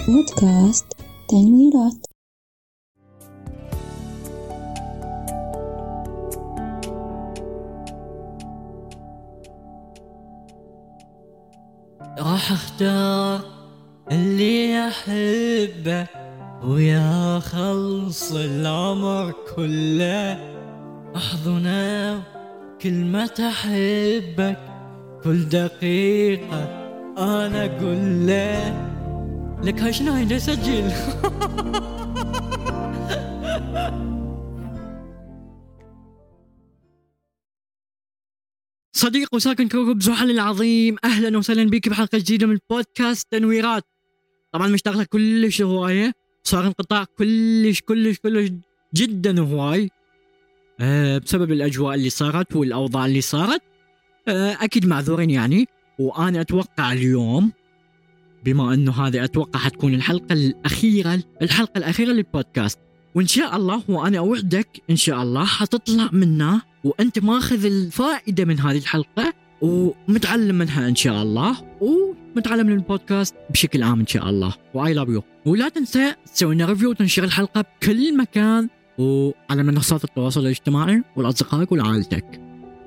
بودكاست تنويرات. راح اختار اللي احبه ويا خلص العمر كله، احضنه كلمة احبك كل دقيقة انا اقول له لك هاي شنو هاي اسجل. صديق وساكن كوكب زحل العظيم، اهلا وسهلا بك بحلقه جديده من بودكاست تنويرات. طبعا مشتغله كلش هوايه، صار انقطاع كلش جدا هواي بسبب الاجواء اللي صارت والاوضاع اللي صارت. اكيد معذورين يعني. وانا اتوقع اليوم بما انه هذه اتوقع حتكون الحلقه الاخيره للبودكاست، وان شاء الله وانا اوعدك ان شاء الله حتطلع منها وانت ماخذ الفائده من هذه الحلقه ومتعلم منها ان شاء الله، ومتعلم من البودكاست بشكل عام ان شاء الله. واي لاف يو. ولا تنسى تسوي لنا ريفيو وتنشر الحلقه بكل مكان وعلى منصات التواصل الاجتماعي ولاصدقائك ولعائلتك.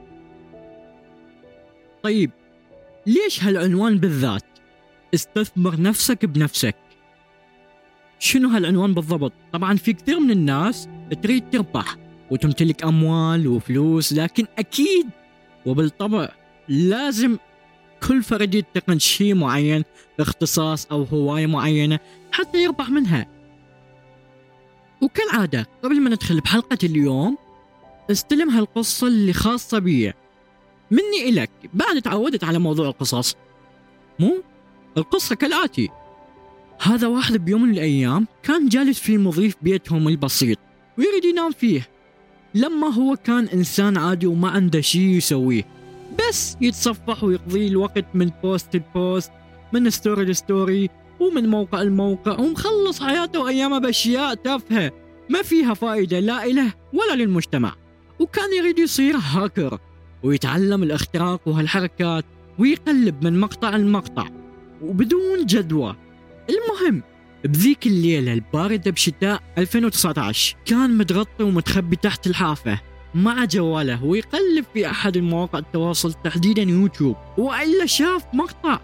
طيب ليش هالعنوان بالذات؟ استثمر نفسك بنفسك. شنو هالعنوان بالضبط؟ طبعا في كثير من الناس تريد تربح وتمتلك أموال وفلوس، لكن أكيد وبالطبع لازم كل فرد يتقن شيء معين، اختصاص أو هواية معينة حتى يربح منها. وكالعادة قبل ما ندخل بحلقة اليوم استلم هالقصة اللي خاصة بي مني إلك. بعد تعودت على موضوع القصص. القصة كالآتي: هذا واحد بيوم من الأيام كان جالس في مضيف بيتهم البسيط ويريد ينام فيه، لما هو كان إنسان عادي وما عنده شيء يسويه، بس يتصفح ويقضي الوقت من بوست لبوست، من ستوري لستوري، ومن موقع لموقع، ومخلص حياته وأيامه بأشياء تافهة ما فيها فائدة لا إله ولا للمجتمع. وكان يريد يصير هاكر ويتعلم الاختراق وهالحركات ويقلب من مقطع لمقطع وبدون جدوى. المهم بذيك الليلة الباردة بشتاء 2019 كان متغطي ومتخبي تحت الحافة مع جواله ويقلب في أحد المواقع التواصل تحديدا يوتيوب، وإلا شاف مقطع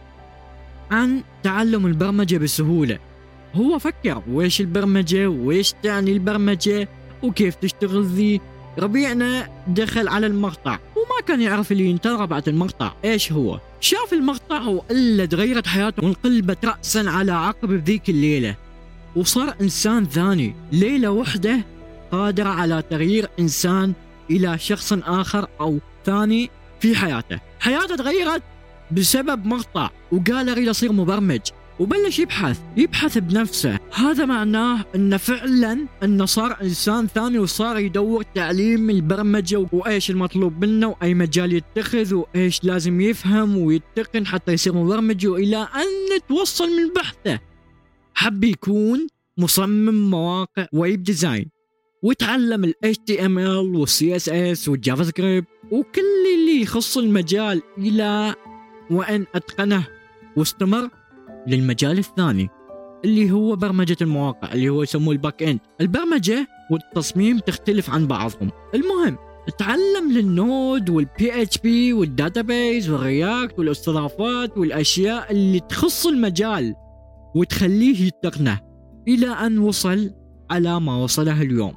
عن تعلم البرمجة بسهولة. هو فكر ويش البرمجة ويش تعني البرمجة وكيف تشتغل ذي. ربيعنا دخل على المقطع وما كان يعرف اللي ينتظر بعد المقطع ايش هو. شاف المقطع وإلا تغيرت حياته وانقلبت رأسا على عقب بذيك الليلة، وصار إنسان ثاني. ليلة وحدة قادرة على تغيير إنسان إلى شخص آخر أو ثاني في حياته. حياته تغيرت بسبب مقطع وقال أريد أصير مبرمج، وبلش يبحث بنفسه. هذا معناه أنه فعلا أنه صار إنسان ثاني وصار يدور تعليم البرمجة وإيش المطلوب منه وأي مجال يتخذ وإيش لازم يفهم ويتقن حتى يصير مبرمج، وإلى أن توصل من بحثه حب يكون مصمم مواقع ويب ديزاين، وتعلم ال HTML وال CSS والجافا سكريبت وكل اللي يخص المجال إلى وأن أتقنه، واستمر للمجال الثاني اللي هو برمجة المواقع اللي هو يسموه الباك اند. البرمجة والتصميم تختلف عن بعضهم. المهم تعلم للنود والبي اتش بي والداتابيز والرياكت والاستضافات والاشياء اللي تخص المجال وتخليه يتقنه الى ان وصل على ما وصله اليوم.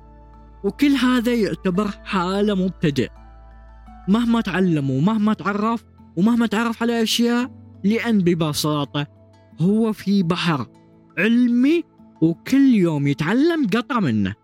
وكل هذا يعتبر حالة مبتدئ مهما تعلم ومهما تعرف ومهما تعرف على اشياء، لان ببساطة هو في بحر علمي وكل يوم يتعلم قطعة منه.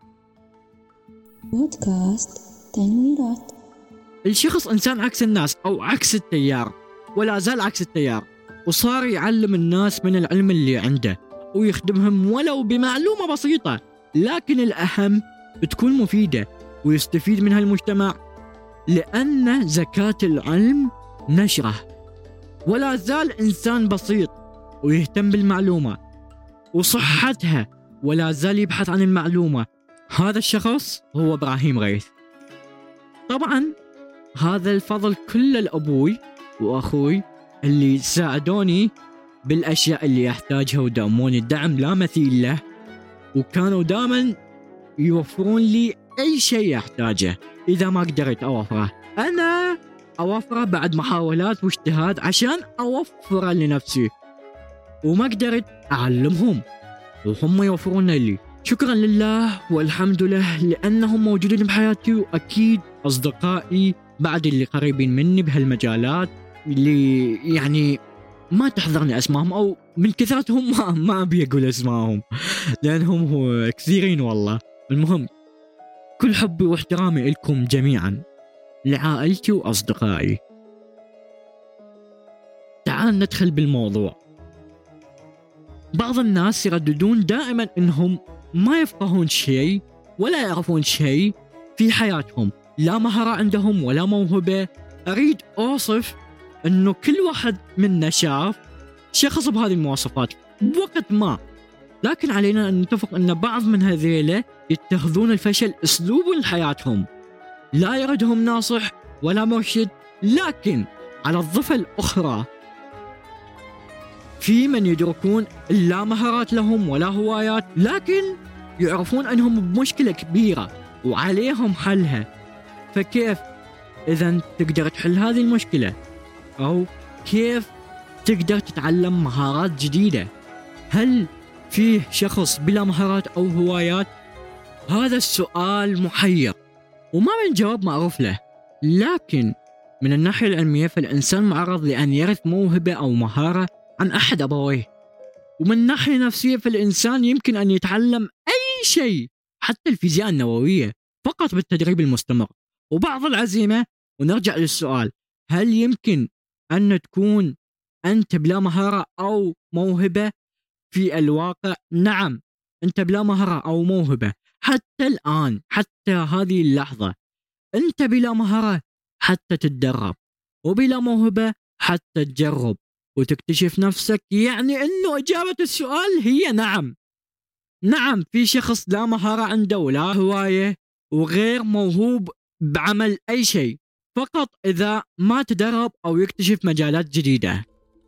بودكاست تنويرات. الشخص إنسان عكس الناس أو عكس التيار، ولا زال عكس التيار، وصار يعلم الناس من العلم اللي عنده ويخدمهم ولو بمعلومة بسيطة، لكن الأهم تكون مفيدة ويستفيد منها المجتمع، لأن زكاة العلم نشره. ولا زال إنسان بسيط ويهتم بالمعلومة وصحتها، ولا زال يبحث عن المعلومة. هذا الشخص هو إبراهيم غيث. طبعا هذا الفضل كله لأبوي وأخوي اللي ساعدوني بالأشياء اللي يحتاجها ودعموني الدعم لا مثيل له، وكانوا دائما يوفرون لي أي شيء أحتاجه. إذا ما قدرت أوفره أنا أوفره بعد محاولات واجتهاد عشان أوفره لنفسي، وما قدرت أعلمهم وهم يوفرون لي. شكرا لله والحمد لله لأنهم موجودين بحياتي، وأكيد أصدقائي بعد اللي قريبين مني بهالمجالات اللي يعني ما تحضرني أسمائهم، أو من كثرتهم ما أبي أقول أسمائهم لأنهم هو كثيرين والله. المهم كل حبي واحترامي لكم جميعا، لعائلتي وأصدقائي. تعال ندخل بالموضوع. بعض الناس يرددون دائما إنهم ما يفقهون شيء ولا يعرفون شيء في حياتهم، لا مهارة عندهم ولا موهبة. أريد أوصف إنه كل واحد منا شاف شخص بهذه المواصفات بوقت ما، لكن علينا أن نتفق أن بعض من هذيله يتخذون الفشل أسلوب لحياتهم، لا يردهم ناصح ولا مرشد. لكن على الضفة الأخرى في من يدركون لا مهارات لهم ولا هوايات، لكن يعرفون أنهم بمشكلة كبيرة وعليهم حلها. فكيف إذا تقدر تحل هذه المشكلة؟ أو كيف تقدر تتعلم مهارات جديدة؟ هل فيه شخص بلا مهارات أو هوايات؟ هذا السؤال محير وما من جواب معروف له. لكن من الناحية العلمية فالإنسان معرض لأن يرث موهبة أو مهارة عن أحد أبويه، ومن ناحية نفسية فالإنسان يمكن أن يتعلم أي شيء حتى الفيزياء النووية فقط بالتدريب المستمر وبعض العزيمة. ونرجع للسؤال، هل يمكن أن تكون أنت بلا مهارة أو موهبة؟ في الواقع نعم، أنت بلا مهارة أو موهبة حتى الآن، حتى هذه اللحظة أنت بلا مهارة حتى تتدرب، وبلا موهبة حتى تجرب وتكتشف نفسك. يعني أنه إجابة السؤال هي نعم. نعم، في شخص لا مهارة عنده ولا هواية وغير موهوب بعمل أي شيء، فقط إذا ما تدرب أو يكتشف مجالات جديدة.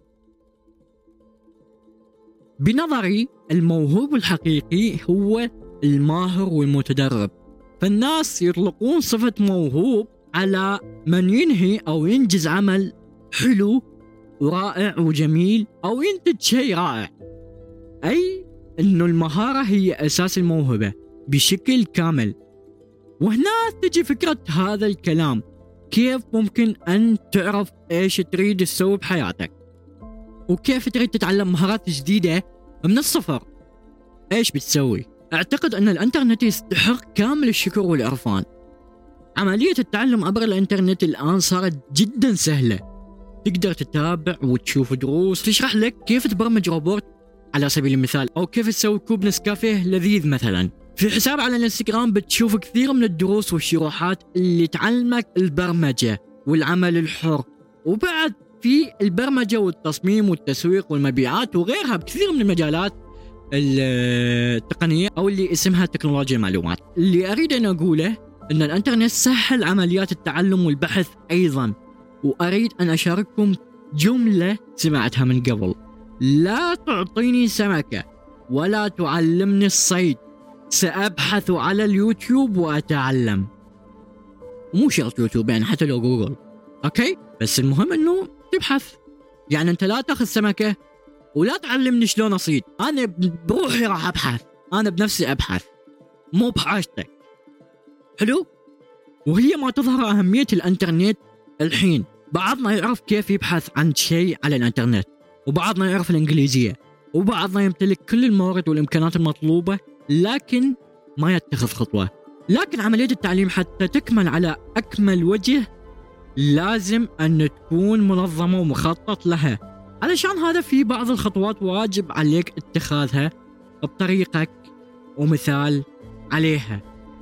بنظري الموهوب الحقيقي هو الماهر والمتدرب، فالناس يطلقون صفة موهوب على من ينهي أو ينجز عمل حلو ورائع وجميل أو ينتج شيء رائع، أي أنه المهارة هي أساس الموهبة بشكل كامل. وهنا تجي فكرة هذا الكلام، كيف ممكن أن تعرف إيش تريد تسوي بحياتك وكيف تريد تتعلم مهارات جديدة من الصفر. إيش بتسوي؟ أعتقد أن الإنترنت يستحق كامل الشكر والعرفان. عملية التعلم عبر الإنترنت الآن صارت جدا سهلة، تقدر تتابع وتشوف دروس تشرح لك كيف تبرمج روبوت على سبيل المثال، أو كيف تسوي كوب نسكافيه لذيذ مثلا. في حساب على الانستغرام بتشوف كثير من الدروس والشروحات اللي تعلمك البرمجة والعمل الحر، وبعد في البرمجة والتصميم والتسويق والمبيعات وغيرها بكثير من المجالات التقنية أو اللي اسمها تكنولوجيا المعلومات. اللي أريد أن أقوله أن الإنترنت سهل عمليات التعلم والبحث أيضا. وأريد أن أشارككم جملة سمعتها من قبل: لا تعطيني سمكة ولا تعلمني الصيد، سأبحث على اليوتيوب وأتعلم. مو شرط يوتيوب، يعني حتى لو جوجل، أوكي؟ بس المهم أنه تبحث. يعني أنت لا تأخذ سمكة ولا تعلمني شلون أصيد، أنا بروحي راح أبحث، أنا بنفسي أبحث، مو بحاجتك. حلو؟ وهي ما تظهر أهمية الإنترنت الحين. بعضنا يعرف كيف يبحث عن شيء على الإنترنت، وبعضنا يعرف الإنجليزية، وبعضنا يمتلك كل الموارد والإمكانات المطلوبة لكن ما يتخذ خطوة. لكن عملية التعليم حتى تكمل على أكمل وجه لازم أن تكون منظمة ومخطط لها. علشان هذا في بعض الخطوات واجب عليك اتخاذها بطريقك، ومثال عليها: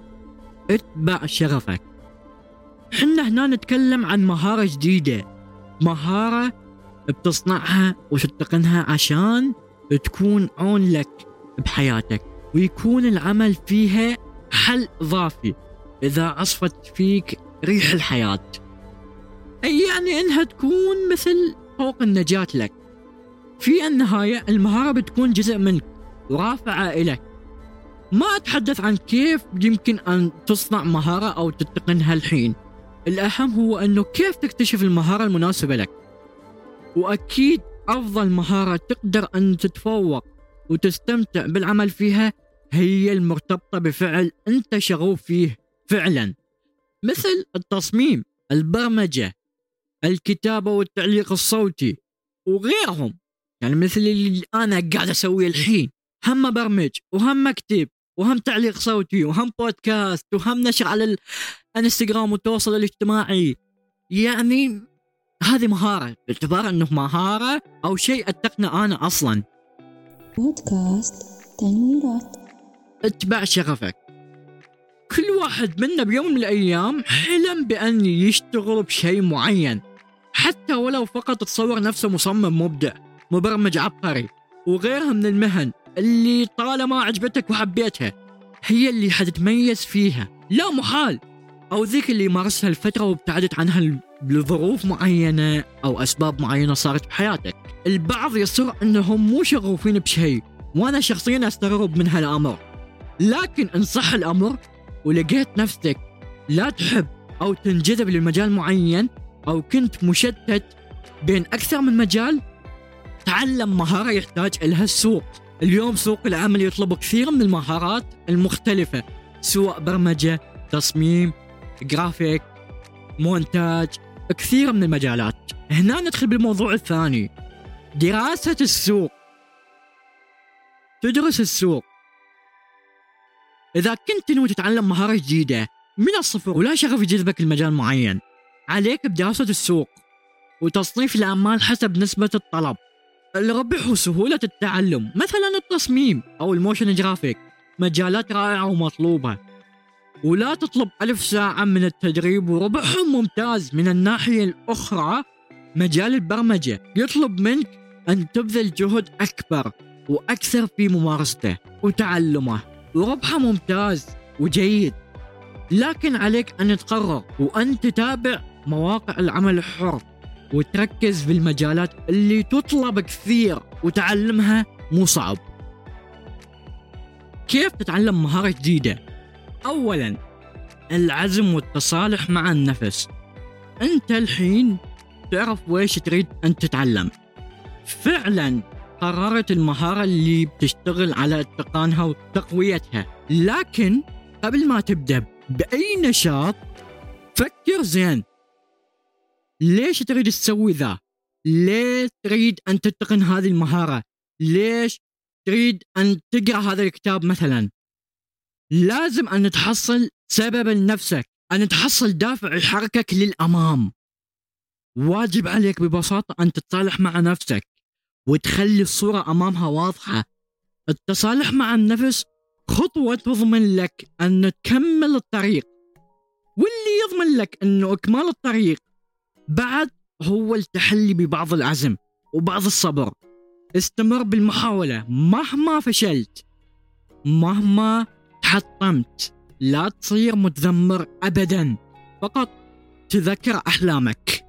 اتبع شغفك. حنا هنا نتكلم عن مهارة جديدة، مهارة بتصنعها وتتقنها عشان تكون عون لك بحياتك، ويكون العمل فيها حل إضافي إذا عصفت فيك ريح الحياة، أي يعني إنها تكون مثل طوق النجاة لك. في النهاية المهارة بتكون جزء منك ورافعة إليك. ما أتحدث عن كيف يمكن أن تصنع مهارة أو تتقنها الحين، الأهم هو أنه كيف تكتشف المهارة المناسبة لك. وأكيد أفضل مهارة تقدر أن تتفوق وتستمتع بالعمل فيها هي المرتبطة بفعل أنت شغوف فيه فعلا، مثل التصميم، البرمجة، الكتابة والتعليق الصوتي وغيرهم. يعني مثل اللي أنا قاعد أسويه الحين، هم برمج وهم مكتب وهم تعليق صوتي وهم بودكاست وهم نشر على الانستغرام والتواصل الاجتماعي. يعني هذه مهارة، باعتبار أنه مهارة أو شيء أتقنه أنا أصلا. بودكاست تنويرات. اتبع شغفك. كل واحد منا بيوم من الأيام حلم بأن يشتغل بشيء معين، حتى ولو فقط تصور نفسه مصمم مبدع، مبرمج عبقري، وغيرها من المهن اللي طالما عجبتك وحبيتها هي اللي حتتميز فيها لا محال، أو ذيك اللي مارسها الفترة وابتعدت عنها لظروف معينة أو أسباب معينة صارت بحياتك. البعض يصر أنهم مو شغوفين بشيء، وأنا شخصيا أستغرب من هالأمر. لكن إن صح الأمر ولقيت نفسك لا تحب أو تنجذب للمجال معين، أو كنت مشتت بين أكثر من مجال، تعلم مهارة يحتاج إلها السوق. اليوم سوق العمل يطلب كثير من المهارات المختلفة، سواء برمجة، تصميم، جرافيك، مونتاج، كثير من المجالات. هنا ندخل بالموضوع الثاني، دراسة السوق. تدرس السوق. إذا كنت تنوي تتعلم مهارة جديدة من الصفر ولا شغف يجذبك المجال معين، عليك بدراسة السوق وتصنيف الأعمال حسب نسبة الطلب، الربح وسهولة التعلم. مثلا التصميم أو الموشن جرافيك مجالات رائعة ومطلوبة، ولا تطلب 1000 ساعة من التدريب وربحهم ممتاز. من الناحية الأخرى مجال البرمجة يطلب منك أن تبذل جهد أكبر وأكثر في ممارسته وتعلمه، وربحه ممتاز وجيد. لكن عليك أن تقرر وأن تتابع مواقع العمل الحر وتركز في المجالات اللي تطلب كثير وتعلمها مو صعب. كيف تتعلم مهارة جديدة؟ أولا العزم والتصالح مع النفس. أنت الحين تعرف ويش تريد أن تتعلم، فعلا قررت المهارة اللي بتشتغل على اتقانها وتقويتها. لكن قبل ما تبدأ بأي نشاط فكر زين، ليش تريد تسوي ذا؟ ليش تريد أن تتقن هذه المهارة؟ ليش تريد أن تقرأ هذا الكتاب مثلا؟ لازم أن تحصل سبب لنفسك، أن تحصل دافع يحركك للأمام. واجب عليك ببساطة أن تتصالح مع نفسك وتخلي الصورة أمامها واضحة. التصالح مع النفس خطوة تضمن لك أن تكمل الطريق، واللي يضمن لك أنه إكمال الطريق بعد هو التحلي ببعض العزم وبعض الصبر. استمر بالمحاولة مهما فشلت، مهما تحطمت، لا تصير متذمر أبدا، فقط تذكر أحلامك.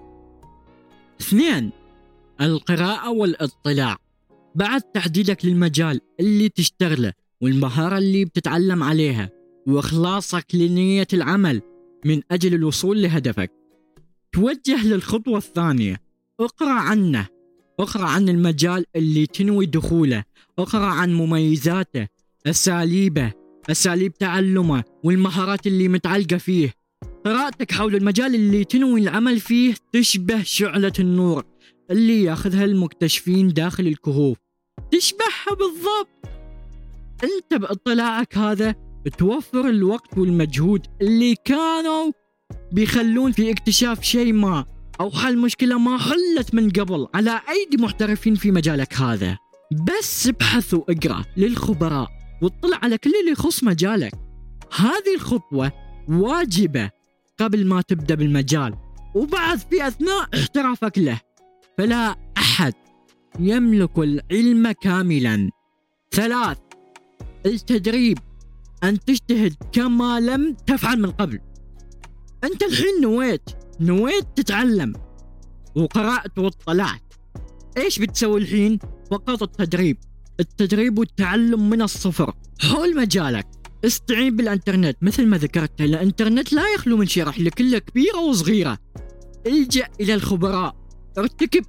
2 القراءة والاطلاع. بعد تحديدك للمجال اللي تشتغله والمهارة اللي بتتعلم عليها وإخلاصك لنية العمل من أجل الوصول لهدفك، توجه للخطوة الثانية. اقرأ عنه، اقرأ عن المجال اللي تنوي دخوله، اقرأ عن مميزاته، أساليب تعلمه والمهارات اللي متعلقة فيه. قراءتك حول المجال اللي تنوي العمل فيه تشبه شعلة النور اللي ياخذها المكتشفين داخل الكهوف، تشبهها بالضبط. انت باطلاعك هذا توفر الوقت والمجهود اللي كانوا بيخلون في اكتشاف شيء ما أو حل مشكلة ما حلت من قبل على أيدي محترفين في مجالك هذا. بس ابحث واقرأ للخبراء واطلع على كل اللي يخص مجالك. هذه الخطوة واجبة قبل ما تبدأ بالمجال وبعد في أثناء احترافك له، فلا أحد يملك العلم كاملا. 3 التدريب، أن تجتهد كما لم تفعل من قبل. أنت الحين نويت تتعلم وقرأت واطلعت، إيش بتسوي الحين؟ فقط التدريب والتعلم من الصفر حول مجالك. استعين بالإنترنت مثل ما ذكرت، الإنترنت لا يخلو من شرح لكل كبيرة وصغيرة. الجأ إلى الخبراء، ارتكب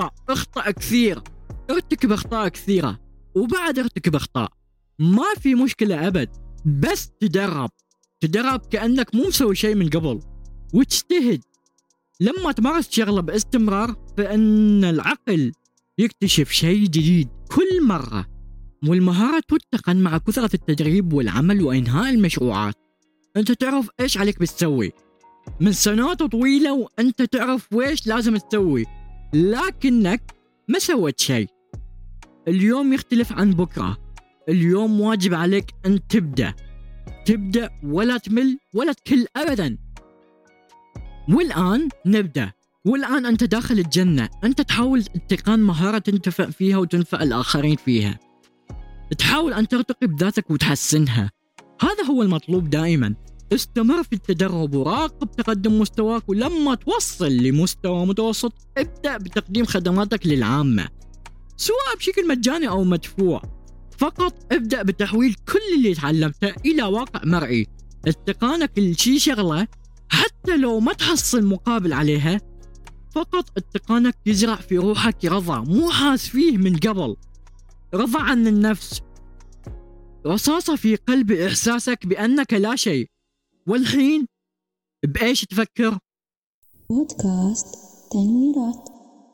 أخطاء كثيرة وبعد ارتكب أخطاء، ما في مشكلة أبد، بس تدرب كأنك مو مسوي شيء من قبل وتجتهد. لما تمارس شغلة باستمرار فإن العقل يكتشف شيء جديد كل مرة، والمهارة تتقن مع كثرة التدريب والعمل وإنهاء المشروعات. أنت تعرف إيش عليك بتسوي من سنوات طويلة، وأنت تعرف وإيش لازم تسوي، لكنك ما سويت شيء. اليوم يختلف عن بكرة. اليوم واجب عليك أن تبدأ ولا تمل ولا تكل أبدا. والآن نبدأ. والآن أنت داخل الجنة. أنت تحاول اتقان مهارة تنتفع فيها وتنفع الآخرين فيها. تحاول أن ترتقي بذاتك وتحسنها. هذا هو المطلوب دائما. استمر في التدرب وراقب تقدم مستواك، ولما توصل لمستوى متوسط ابدأ بتقديم خدماتك للعامة سواء بشكل مجاني أو مدفوع. فقط ابدأ بتحويل كل اللي تعلمته إلى واقع مرئي. اتقانك لشي شغلة حتى لو ما تحصل مقابل عليها، فقط اتقانك يزرع في روحك رضا مو حاس فيه من قبل، رضا عن النفس، رصاصة في قلب إحساسك بأنك لا شيء. والحين بإيش تفكر؟ بودكاست تنويرات.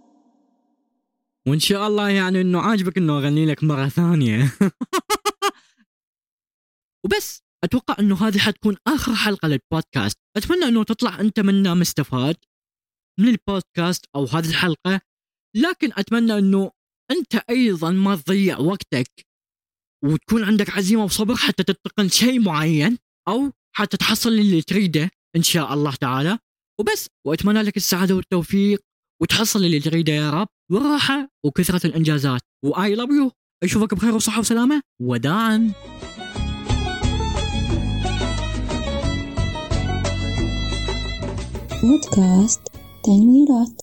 وإن شاء الله يعني إنه عاجبك إنه أغني لك مرة ثانية. وبس أتوقع إنه هذه حتكون آخر حلقة للبودكاست. أتمنى إنه تطلع أنت منا مستفاد من البودكاست أو هذه الحلقة، لكن أتمنى إنه أنت أيضا ما تضيع وقتك وتكون عندك عزيمة وصبر حتى تتقن شيء معين أو حتى تحصل اللي تريده إن شاء الله تعالى. وبس، وأتمنى لك السعادة والتوفيق وتحصل اللي تريده يا رب، والراحة وكثرة الإنجازات. وآي لاف يو. أشوفك بخير وصحة وسلامة. وداعا. بودكاست تنويرات.